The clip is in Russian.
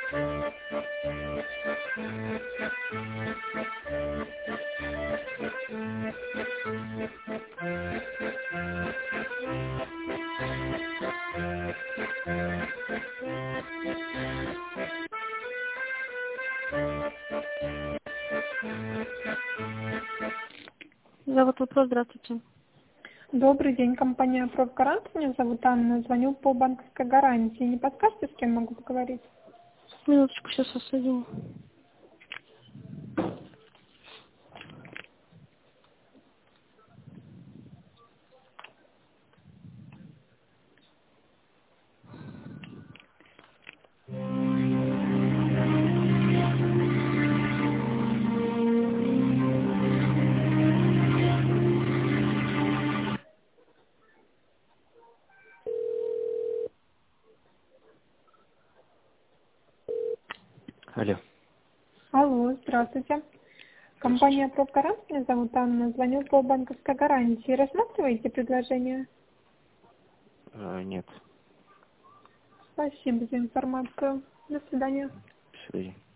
Зовут вопрос, здравствуйте. Добрый день, компания «Профгарант». Меня зовут Анна. Звоню по банковской гарантии. Не подскажете, с кем могу поговорить? Минуточку, сейчас осудим. Алло. Алло, здравствуйте. Компания «Профгарант». Меня зовут Анна. Звоню по банковской гарантии. Рассматриваете предложение? Нет. Спасибо за информацию. До свидания. До свидания.